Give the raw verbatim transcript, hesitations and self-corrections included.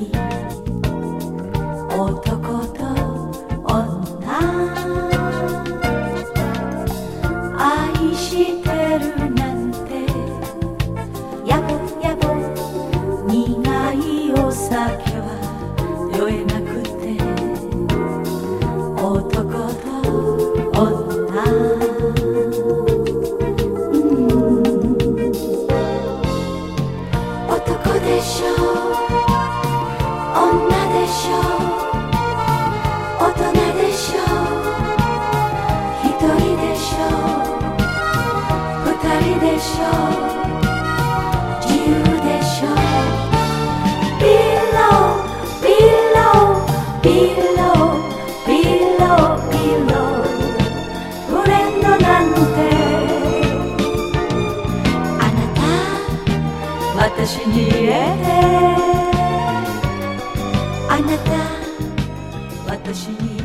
い男と女愛してるなんてやぼやぼ苦いお酒は酔えなくて男と女、うん男でしょ女でしょ大人でしょ一人でしょ二人でしょ自由でしょ Below, below, below, below, below フレンドなんてあなた私に言えてあなた私に